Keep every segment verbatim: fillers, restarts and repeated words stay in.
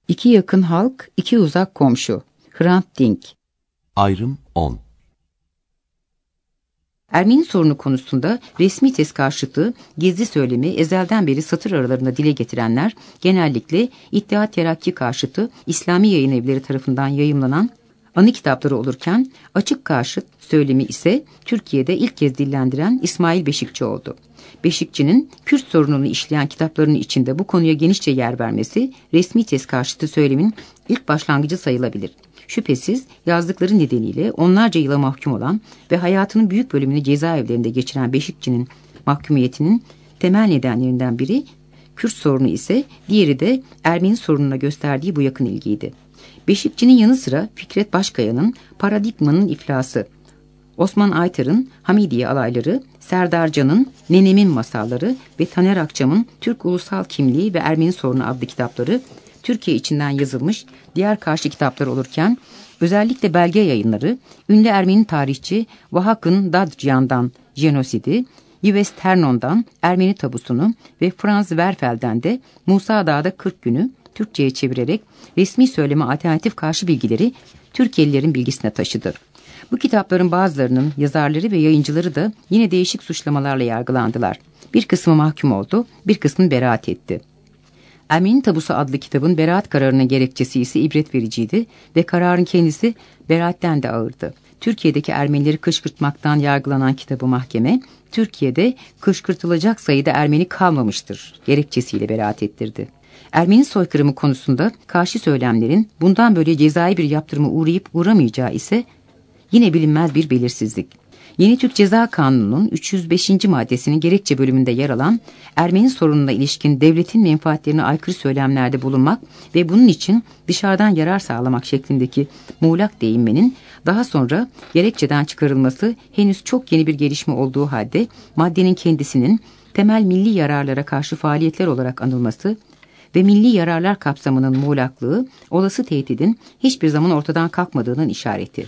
İki yakın halk, iki uzak komşu. Hrant Dink. Ayrım on. Ermeni sorunu konusunda resmi tez karşıtı, gizli söylemi ezelden beri satır aralarında dile getirenler, genellikle İttihat Terakki karşıtı İslami yayın evleri tarafından yayımlanan anı kitapları olurken, açık karşıt söylemi ise Türkiye'de ilk kez dillendiren İsmail Beşikçi oldu. Beşikçi'nin Kürt sorununu işleyen kitaplarının içinde bu konuya genişçe yer vermesi, resmi tez karşıtı söylemin ilk başlangıcı sayılabilir. Şüphesiz yazdıkları nedeniyle onlarca yıla mahkum olan ve hayatının büyük bölümünü cezaevlerinde geçiren Beşikçi'nin mahkumiyetinin temel nedenlerinden biri Kürt sorunu ise diğeri de Ermeni sorununa gösterdiği bu yakın ilgiydi. Beşikçi'nin yanı sıra Fikret Başkaya'nın Paradigmanın İflası, Osman Aytar'ın Hamidiye Alayları, Serdar Can'ın Nenemin Masalları ve Taner Akçam'ın Türk Ulusal Kimliği ve Ermeni Sorunu adlı kitapları Türkiye içinden yazılmış diğer karşı kitaplar olurken, özellikle belge yayınları, ünlü Ermeni tarihçi Vahakn Dadjian'dan Jenosidi, Yves Ternon'dan Ermeni Tabusunu ve Franz Werfel'den de Musa Dağ'da kırk günü Türkçe'ye çevirerek resmi söyleme alternatif karşı bilgileri Türkiye'lilerin bilgisine taşıdı. Bu kitapların bazılarının yazarları ve yayıncıları da yine değişik suçlamalarla yargılandılar. Bir kısmı mahkum oldu, bir kısmı beraat etti. Ermeni Tabusu adlı kitabın beraat kararının gerekçesi ise ibret vericiydi ve kararın kendisi beraatten de ağırdı. Türkiye'deki Ermenileri kışkırtmaktan yargılanan kitabı mahkeme, Türkiye'de kışkırtılacak sayıda Ermeni kalmamıştır gerekçesiyle beraat ettirdi. Ermeni soykırımı konusunda karşı söylemlerin bundan böyle cezai bir yaptırıma uğrayıp uğramayacağı ise yine bilinmez bir belirsizlik. Yeni Türk Ceza Kanunu'nun üç yüz beşinci maddesinin gerekçe bölümünde yer alan Ermeni sorununa ilişkin devletin menfaatlerine aykırı söylemlerde bulunmak ve bunun için dışarıdan yarar sağlamak şeklindeki muğlak değinmenin daha sonra gerekçeden çıkarılması henüz çok yeni bir gelişme olduğu halde maddenin kendisinin temel milli yararlara karşı faaliyetler olarak anılması ve milli yararlar kapsamının muğlaklığı olası tehdidin hiçbir zaman ortadan kalkmadığının işareti.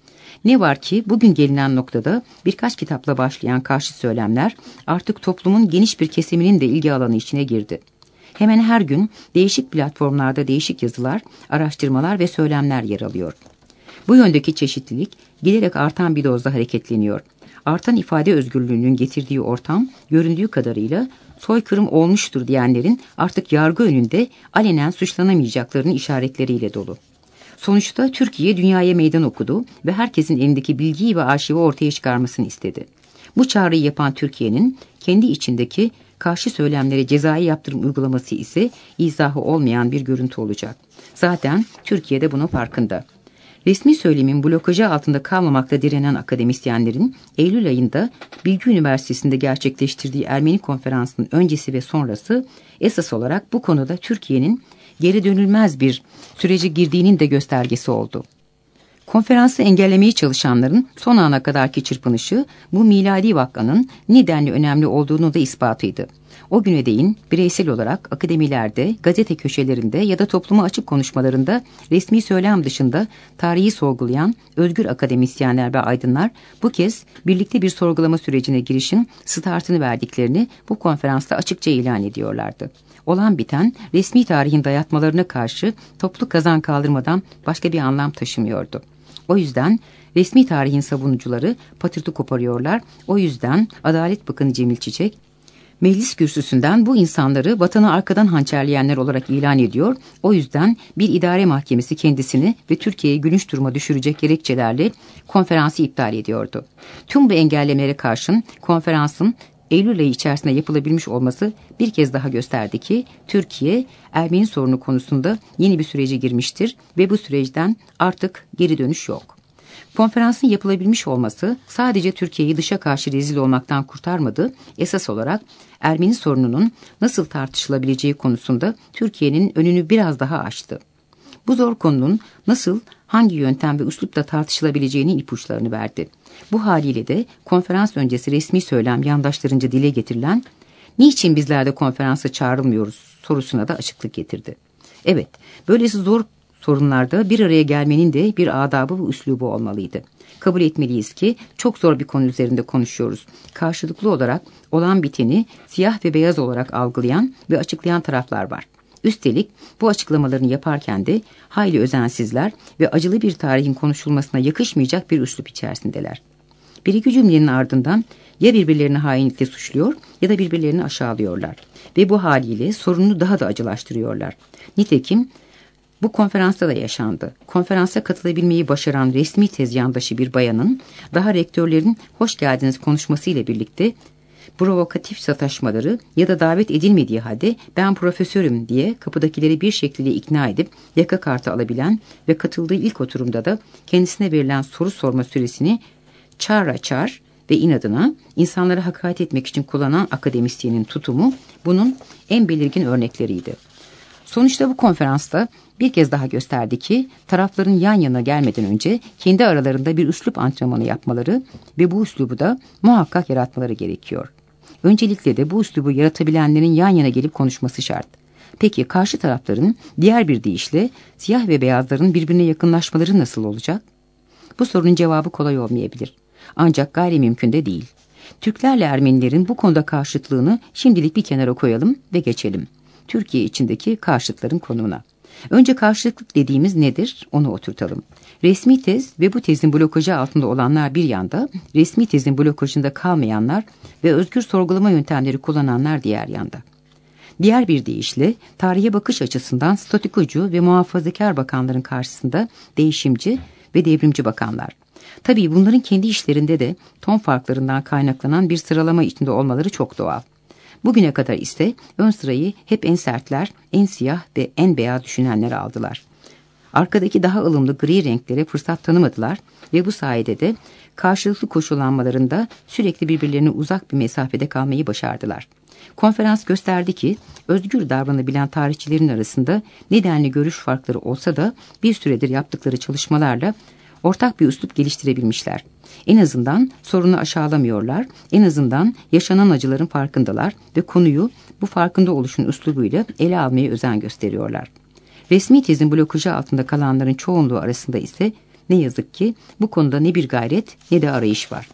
Ne var ki bugün gelinen noktada birkaç kitapla başlayan karşı söylemler artık toplumun geniş bir kesiminin de ilgi alanı içine girdi. Hemen her gün değişik platformlarda değişik yazılar, araştırmalar ve söylemler yer alıyor. Bu yöndeki çeşitlilik giderek artan bir dozda hareketleniyor. Artan ifade özgürlüğünün getirdiği ortam göründüğü kadarıyla soykırım olmuştur diyenlerin artık yargı önünde alenen suçlanamayacaklarının işaretleriyle dolu. Sonuçta Türkiye dünyaya meydan okudu ve herkesin elindeki bilgiyi ve arşivi ortaya çıkarmasını istedi. Bu çağrıyı yapan Türkiye'nin kendi içindeki karşı söylemlere cezai yaptırım uygulaması ise izahı olmayan bir görüntü olacak. Zaten Türkiye'de bunun farkında. Resmi söylemin blokajı altında kalmamakta direnen akademisyenlerin Eylül ayında Bilgi Üniversitesi'nde gerçekleştirdiği Ermeni konferansının öncesi ve sonrası esas olarak bu konuda Türkiye'nin geri dönülmez bir sürece girdiğinin de göstergesi oldu. Konferansı engellemeye çalışanların son ana kadarki çırpınışı bu miladi vakanın nedenli önemli olduğunu da ispatıydı. O güne değin bireysel olarak akademilerde, gazete köşelerinde ya da topluma açık konuşmalarında resmi söylem dışında tarihi sorgulayan özgür akademisyenler ve aydınlar bu kez birlikte bir sorgulama sürecine girişin startını verdiklerini bu konferansta açıkça ilan ediyorlardı. Olan biten resmi tarihin dayatmalarına karşı toplu kazan kaldırmadan başka bir anlam taşımıyordu. O yüzden resmi tarihin savunucuları patırtı koparıyorlar. O yüzden Adalet Bakanı Cemil Çiçek meclis kürsüsünden bu insanları vatanı arkadan hançerleyenler olarak ilan ediyor. O yüzden bir idare mahkemesi kendisini ve Türkiye'yi gülünç duruma düşürecek gerekçelerle konferansı iptal ediyordu. Tüm bu engellemelere karşın konferansın Eylül ayı içerisinde yapılabilmiş olması bir kez daha gösterdi ki Türkiye Ermeni sorunu konusunda yeni bir sürece girmiştir ve bu süreçten artık geri dönüş yok. Konferansın yapılabilmiş olması sadece Türkiye'yi dışa karşı rezil olmaktan kurtarmadı, esas olarak Ermeni sorununun nasıl tartışılabileceği konusunda Türkiye'nin önünü biraz daha açtı. Bu zor konunun nasıl, hangi yöntem ve üslupla tartışılabileceğinin ipuçlarını verdi. Bu haliyle de konferans öncesi resmi söylem yandaşlarınca dile getirilen "Niçin bizler de konferansa çağrılmıyoruz?" sorusuna da açıklık getirdi. Evet, böylesi zor sorunlarda bir araya gelmenin de bir adabı ve üslubu olmalıydı. Kabul etmeliyiz ki çok zor bir konu üzerinde konuşuyoruz. Karşılıklı olarak olan biteni siyah ve beyaz olarak algılayan ve açıklayan taraflar var. Üstelik bu açıklamalarını yaparken de hayli özensizler ve acılı bir tarihin konuşulmasına yakışmayacak bir üslup içerisindeler. Bir iki cümlenin ardından ya birbirlerini hainlikle suçluyor ya da birbirlerini aşağılıyorlar ve bu haliyle sorununu daha da acılaştırıyorlar. Nitekim bu konferansta da yaşandı. Konferansa katılabilmeyi başaran resmi tez yandaşı bir bayanın daha rektörlerin hoş geldiniz konuşması ile birlikte provokatif sataşmaları ya da davet edilmediği halde ben profesörüm diye kapıdakileri bir şekilde ikna edip yaka kartı alabilen ve katıldığı ilk oturumda da kendisine verilen soru sorma süresini çağır açar ve inadına insanlara hakaret etmek için kullanan akademisyenin tutumu bunun en belirgin örnekleriydi. Sonuçta bu konferansta bir kez daha gösterdi ki tarafların yan yana gelmeden önce kendi aralarında bir üslup antrenmanı yapmaları ve bu üslubu da muhakkak yaratmaları gerekiyor. Öncelikle de bu üslubu yaratabilenlerin yan yana gelip konuşması şart. Peki karşı tarafların diğer bir deyişle siyah ve beyazların birbirine yakınlaşmaları nasıl olacak? Bu sorunun cevabı kolay olmayabilir. Ancak gayrimümkün de değil. Türklerle Ermenilerin bu konuda karşıtlığını şimdilik bir kenara koyalım ve geçelim Türkiye içindeki karşıtların konumuna. Önce karşıtlık dediğimiz nedir onu oturtalım. Resmi tez ve bu tezin blokajı altında olanlar bir yanda, resmi tezin blokajında kalmayanlar ve özgür sorgulama yöntemleri kullananlar diğer yanda. Diğer bir deyişle tarihe bakış açısından statikocu ve muhafazakar bakanların karşısında değişimci ve devrimci bakanlar. Tabii bunların kendi işlerinde de ton farklarından kaynaklanan bir sıralama içinde olmaları çok doğal. Bugüne kadar ise ön sırayı hep en sertler, en siyah ve en beyaz düşünenler aldılar. Arkadaki daha ılımlı gri renklere fırsat tanımadılar ve bu sayede de karşılıklı koşullanmalarında sürekli birbirlerine uzak bir mesafede kalmayı başardılar. Konferans gösterdi ki özgür davranabilen tarihçilerin arasında nedenli görüş farkları olsa da bir süredir yaptıkları çalışmalarla ortak bir üslup geliştirebilmişler. En azından sorunu aşağılamıyorlar, en azından yaşanan acıların farkındalar ve konuyu bu farkında oluşun üslubuyla ele almaya özen gösteriyorlar. Resmi tezin blokajı altında kalanların çoğunluğu arasında ise ne yazık ki bu konuda ne bir gayret ne de arayış var.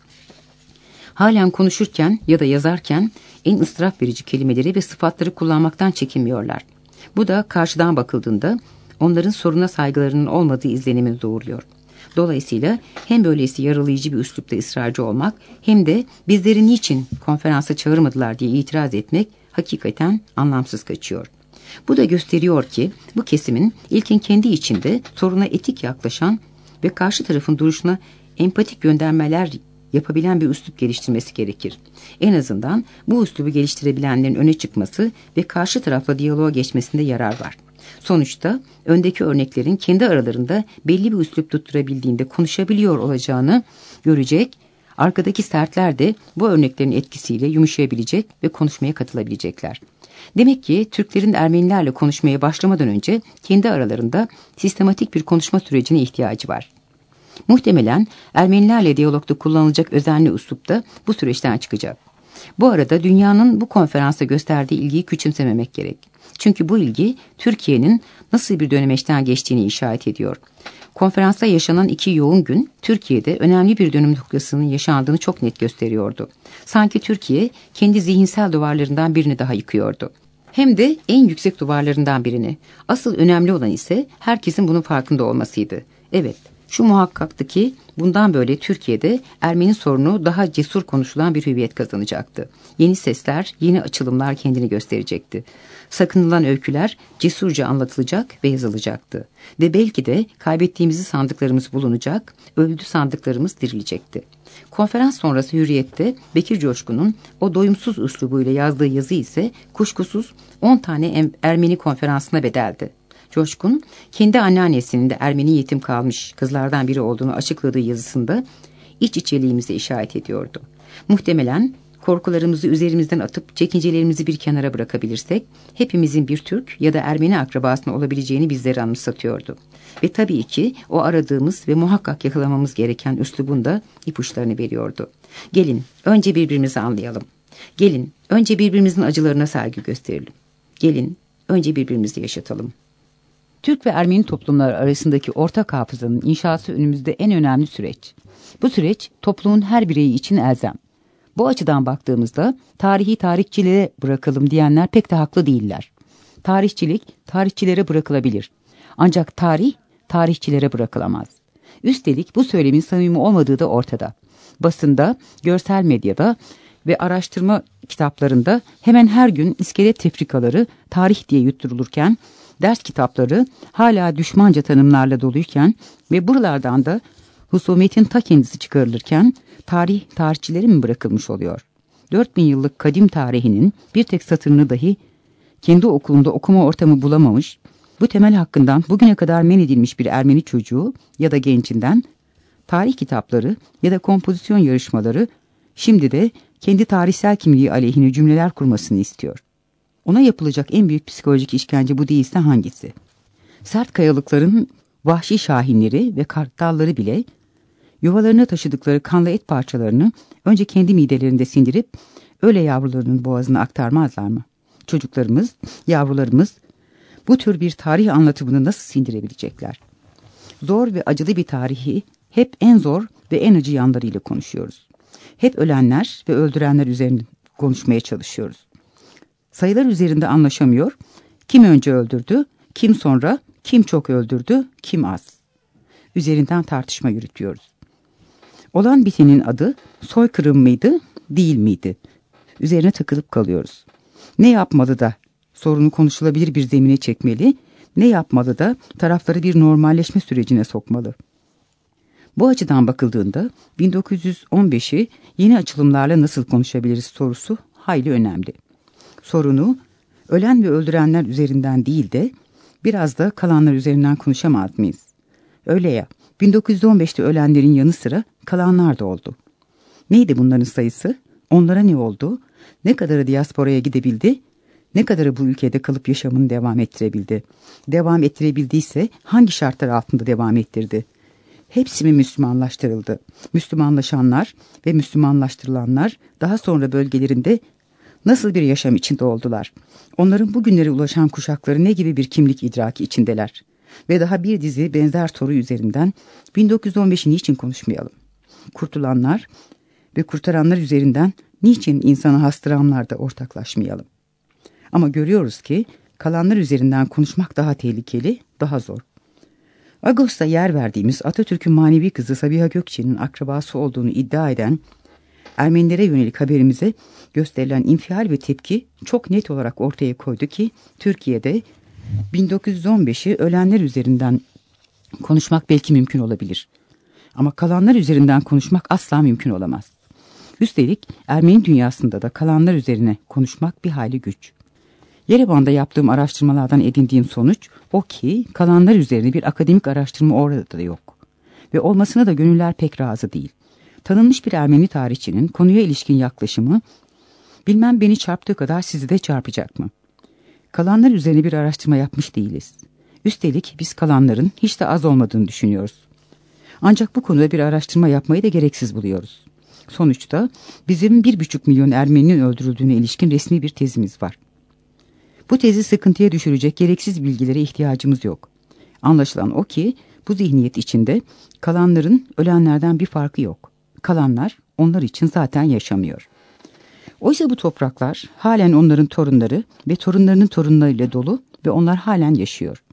Halen konuşurken ya da yazarken en ıstırap verici kelimeleri ve sıfatları kullanmaktan çekinmiyorlar. Bu da karşıdan bakıldığında onların soruna saygılarının olmadığı izlenimini doğuruyor. Dolayısıyla hem böylesi yaralayıcı bir üslupta ısrarcı olmak hem de bizleri niçin konferansa çağırmadılar diye itiraz etmek hakikaten anlamsız kaçıyor. Bu da gösteriyor ki bu kesimin ilkin kendi içinde soruna etik yaklaşan ve karşı tarafın duruşuna empatik göndermeler yapabilen bir üslup geliştirmesi gerekir. En azından bu üslubu geliştirebilenlerin öne çıkması ve karşı tarafla diyaloğa geçmesinde yarar var. Sonuçta öndeki örneklerin kendi aralarında belli bir üslup tutturabildiğinde konuşabiliyor olacağını görecek, arkadaki sertler de bu örneklerin etkisiyle yumuşayabilecek ve konuşmaya katılabilecekler. Demek ki Türklerin Ermenilerle konuşmaya başlamadan önce kendi aralarında sistematik bir konuşma sürecine ihtiyacı var. Muhtemelen Ermenilerle diyalogda kullanılacak özenli üslup da bu süreçten çıkacak. Bu arada dünyanın bu konferansa gösterdiği ilgiyi küçümsememek gerek. Çünkü bu ilgi Türkiye'nin nasıl bir dönemeçten geçtiğini işaret ediyor. Konferansta yaşanan iki yoğun gün Türkiye'de önemli bir dönüm noktasının yaşandığını çok net gösteriyordu. Sanki Türkiye kendi zihinsel duvarlarından birini daha yıkıyordu. Hem de en yüksek duvarlarından birini. Asıl önemli olan ise herkesin bunun farkında olmasıydı. Evet, şu muhakkaktı ki bundan böyle Türkiye'de Ermeni sorunu daha cesur konuşulan bir hüviyet kazanacaktı. Yeni sesler, yeni açılımlar kendini gösterecekti. Sakınılan öyküler cesurca anlatılacak ve yazılacaktı. Ve belki de kaybettiğimizi sandıklarımız bulunacak, öldü sandıklarımız dirilecekti. Konferans sonrası Hürriyet'te Bekir Coşkun'un o doyumsuz üslubuyla yazdığı yazı ise kuşkusuz on tane Ermeni konferansına bedeldi. Coşkun, kendi anneannesinin de Ermeni yetim kalmış kızlardan biri olduğunu açıkladığı yazısında iç içeliğimize işaret ediyordu. Muhtemelen korkularımızı üzerimizden atıp çekincelerimizi bir kenara bırakabilirsek hepimizin bir Türk ya da Ermeni akrabasının olabileceğini bizlere anımsatıyordu. Ve tabii ki o aradığımız ve muhakkak yakalamamız gereken üslubun da ipuçlarını veriyordu. Gelin önce birbirimizi anlayalım. Gelin önce birbirimizin acılarına saygı gösterelim. Gelin önce birbirimizi yaşatalım. Türk ve Ermeni toplumları arasındaki ortak hafızanın inşası önümüzde en önemli süreç. Bu süreç toplumun her bireyi için elzem. Bu açıdan baktığımızda tarihi tarihçilere bırakalım diyenler pek de haklı değiller. Tarihçilik, tarihçilere bırakılabilir. Ancak tarih, tarihçilere bırakılamaz. Üstelik bu söylemin samimi olmadığı da ortada. Basında, görsel medyada ve araştırma kitaplarında hemen her gün iskelet tefrikaları tarih diye yutturulurken, ders kitapları hala düşmanca tanımlarla doluyken ve buralardan da husumetin ta kendisi çıkarılırken tarih tarihçilere mi bırakılmış oluyor? Dört bin yıllık kadim tarihinin bir tek satırını dahi kendi okulunda okuma ortamı bulamamış, bu temel hakkından bugüne kadar men edilmiş bir Ermeni çocuğu ya da gencinden tarih kitapları ya da kompozisyon yarışmaları şimdi de kendi tarihsel kimliği aleyhine cümleler kurmasını istiyor. Ona yapılacak en büyük psikolojik işkence bu değilse hangisi? Sert kayalıkların vahşi şahinleri ve kartalları bile yuvalarına taşıdıkları kanlı et parçalarını önce kendi midelerinde sindirip öyle yavrularının boğazına aktarmazlar mı? Çocuklarımız, yavrularımız bu tür bir tarih anlatımını nasıl sindirebilecekler? Zor ve acılı bir tarihi hep en zor ve en acı yanlarıyla konuşuyoruz. Hep ölenler ve öldürenler üzerinde konuşmaya çalışıyoruz. Sayılar üzerinde anlaşamıyor. Kim önce öldürdü, kim sonra, kim çok öldürdü, kim az. Üzerinden tartışma yürütüyoruz. Olan bitenin adı soykırım mıydı, değil miydi? Üzerine takılıp kalıyoruz. Ne yapmalı da sorunu konuşulabilir bir zemine çekmeli, ne yapmalı da tarafları bir normalleşme sürecine sokmalı. Bu açıdan bakıldığında bin dokuz yüz on beşi yeni açılımlarla nasıl konuşabiliriz sorusu hayli önemli. Sorunu ölen ve öldürenler üzerinden değil de biraz da kalanlar üzerinden konuşamaz mıyız? Öyle ya, bin dokuz yüz on beşte ölenlerin yanı sıra kalanlar da oldu. Neydi bunların sayısı? Onlara ne oldu? Ne kadarı diasporaya gidebildi? Ne kadarı bu ülkede kalıp yaşamını devam ettirebildi? Devam ettirebildiyse hangi şartlar altında devam ettirdi? Hepsi mi Müslümanlaştırıldı? Müslümanlaşanlar ve Müslümanlaştırılanlar daha sonra bölgelerinde nasıl bir yaşam içinde oldular? Onların bugünlere ulaşan kuşakları ne gibi bir kimlik idraki içindeler? Ve daha bir dizi benzer soru üzerinden bin dokuz yüz on beşi niçin konuşmayalım? Kurtulanlar ve kurtaranlar üzerinden niçin insana has dramlarda ortaklaşmayalım? Ama görüyoruz ki kalanlar üzerinden konuşmak daha tehlikeli, daha zor. Ağustos'ta yer verdiğimiz Atatürk'ün manevi kızı Sabiha Gökçen'in akrabası olduğunu iddia eden Ermenilere yönelik haberimize gösterilen infial ve tepki çok net olarak ortaya koydu ki Türkiye'de bin dokuz yüz on beşi ölenler üzerinden konuşmak belki mümkün olabilir. Ama kalanlar üzerinden konuşmak asla mümkün olamaz. Üstelik Ermeni dünyasında da kalanlar üzerine konuşmak bir hayli güç. Yerevan'da yaptığım araştırmalardan edindiğim sonuç o ki kalanlar üzerine bir akademik araştırma orada da yok. Ve olmasına da gönüller pek razı değil. Tanınmış bir Ermeni tarihçinin konuya ilişkin yaklaşımı bilmem beni çarptığı kadar sizi de çarpacak mı? Kalanlar üzerine bir araştırma yapmış değiliz. Üstelik biz kalanların hiç de az olmadığını düşünüyoruz. Ancak bu konuda bir araştırma yapmayı da gereksiz buluyoruz. Sonuçta bizim bir buçuk milyon Ermeninin öldürüldüğüne ilişkin resmi bir tezimiz var. Bu tezi sıkıntıya düşürecek gereksiz bilgilere ihtiyacımız yok. Anlaşılan o ki bu zihniyet içinde kalanların ölenlerden bir farkı yok. Kalanlar onlar için zaten yaşamıyor. Oysa bu topraklar halen onların torunları ve torunlarının torunlarıyla dolu ve onlar halen yaşıyor.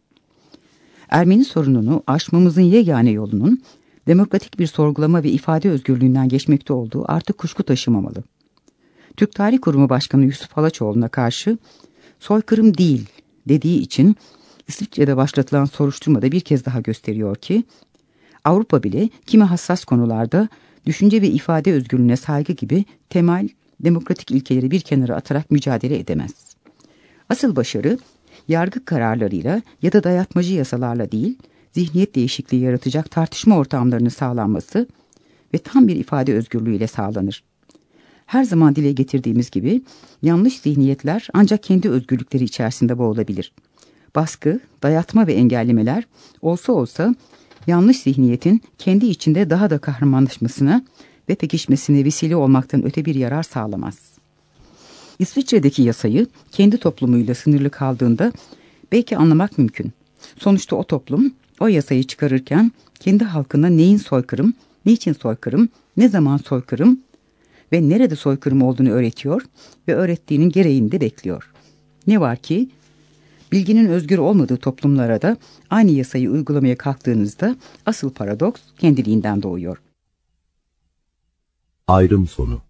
Ermeni sorununu aşmamızın yegane yolunun demokratik bir sorgulama ve ifade özgürlüğünden geçmekte olduğu artık kuşku taşımamalı. Türk Tarih Kurumu Başkanı Yusuf Halaçoğlu'na karşı soykırım değil dediği için İsviçre'de başlatılan soruşturmada bir kez daha gösteriyor ki Avrupa bile kimi hassas konularda düşünce ve ifade özgürlüğüne saygı gibi temel demokratik ilkeleri bir kenara atarak mücadele edemez. Asıl başarı yargı kararlarıyla ya da dayatmacı yasalarla değil, zihniyet değişikliği yaratacak tartışma ortamlarının sağlanması ve tam bir ifade özgürlüğüyle sağlanır. Her zaman dile getirdiğimiz gibi yanlış zihniyetler ancak kendi özgürlükleri içerisinde boğulabilir. Baskı, dayatma ve engellemeler olsa olsa yanlış zihniyetin kendi içinde daha da kahramanlaşmasına ve pekişmesine vesile olmaktan öte bir yarar sağlamaz. İsviçre'deki yasayı kendi toplumuyla sınırlı kaldığında belki anlamak mümkün. Sonuçta o toplum o yasayı çıkarırken kendi halkına neyin soykırım, niçin soykırım, ne zaman soykırım ve nerede soykırım olduğunu öğretiyor ve öğrettiğinin gereğini de bekliyor. Ne var ki Bilginin özgür olmadığı toplumlara da aynı yasayı uygulamaya kalktığınızda asıl paradoks kendiliğinden doğuyor. Ayrım sonu.